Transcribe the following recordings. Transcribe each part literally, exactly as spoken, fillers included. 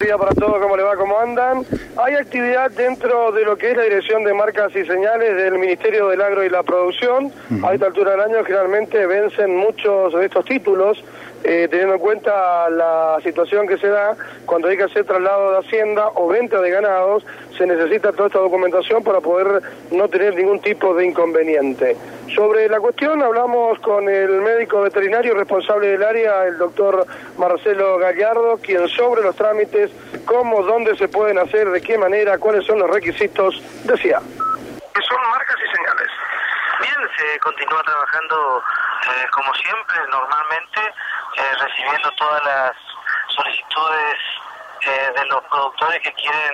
día para todos, ¿cómo le va? ¿Cómo andan? Hay actividad dentro de lo que es la Dirección de Marcas y Señales del Ministerio del Agro y la Producción. Uh-huh. A esta altura del año generalmente vencen muchos de estos títulos, eh, teniendo en cuenta la situación que se da cuando hay que hacer traslado de hacienda o venta de ganados, se necesita toda esta documentación para poder no tener ningún tipo de inconveniente. Sobre la cuestión hablamos con el médico veterinario responsable del área, el doctor Marcelo Gallardo, quien sobre los trámites, cómo, dónde se pueden hacer, de qué manera, cuáles son los requisitos, decía. Son marcas y señales. Bien, se continúa trabajando eh, como siempre, normalmente, eh, recibiendo todas las solicitudes eh, de los productores que quieren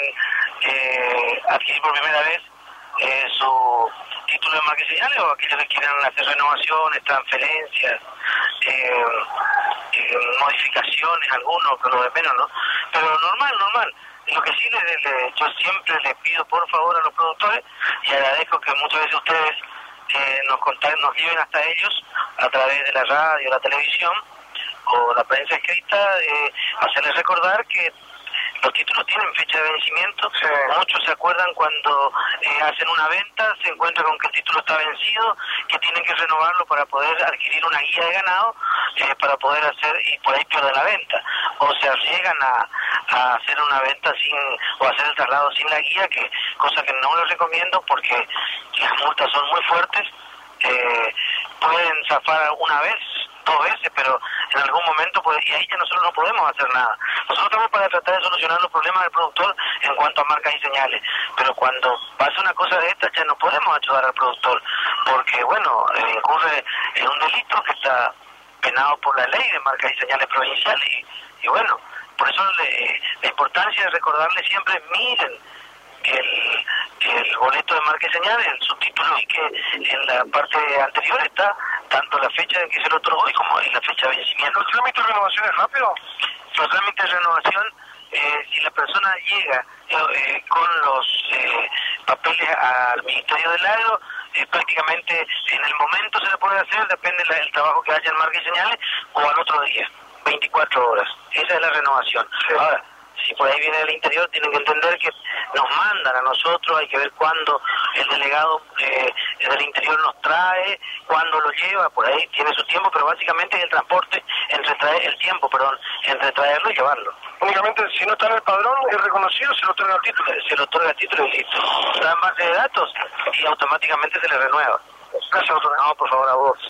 eh, adquirir por primera vez eh, su título de marca y señales, o aquellos que quieran hacer renovaciones, transferencias, eh, eh, modificaciones, algunos, pero de menos, ¿no? Pero normal, normal. Lo que sí, le, le, yo siempre les pido por favor a los productores, y agradezco que muchas veces ustedes eh, nos contacten, nos lleven hasta ellos a través de la radio, la televisión o la prensa escrita, eh, hacerles recordar que los títulos tienen fecha de vencimiento. Sí. Muchos se acuerdan cuando eh, hacen una venta, se encuentran con que el título está vencido, que tienen que renovarlo para poder adquirir una guía de ganado, eh, para poder hacer, y por ahí pierden la venta. O se arriesgan a, a hacer una venta sin, o hacer el traslado sin la guía, que cosa que no les recomiendo porque las multas son muy fuertes. Eh, pueden zafar una vez, dos veces, pero en algún momento, pues, y ahí ya nosotros no podemos hacer nada. Nosotros estamos para tratar de solucionar los problemas del productor en cuanto a marcas y señales, pero cuando pasa una cosa de estas ya no podemos ayudar al productor, porque, bueno, eh, incurre en un delito que está penado por la ley de marcas y señales provinciales, y, y bueno, por eso le, la importancia de recordarle siempre, miren el, el boleto de marca y señales, el subtítulo, y que en la parte anterior está tanto la fecha en que se lo otorgó y como en la fecha de vencimiento. ¿Los trámites de renovación es rápido? Los trámites de renovación, eh, si la persona llega eh, con los eh, papeles al Ministerio del Agro, eh, prácticamente en el momento se le puede hacer, depende del trabajo que haya en marca y señales, o al otro día, veinticuatro horas. Esa es la renovación. Sí. Ahora, si por ahí viene del interior, tienen que entender que nos mandan a nosotros, hay que ver cuándo el delegado eh, del interior nos trae, cuándo lo lleva, por ahí tiene su tiempo, pero básicamente es el transporte, entre traer, el tiempo, perdón, entre traerlo y llevarlo. Únicamente si no está en el padrón, es reconocido, se le otorga el título. Se le otorga el título y listo. Dan base de datos y automáticamente se le renueva. Gracias, doctor. No, por favor, a vos.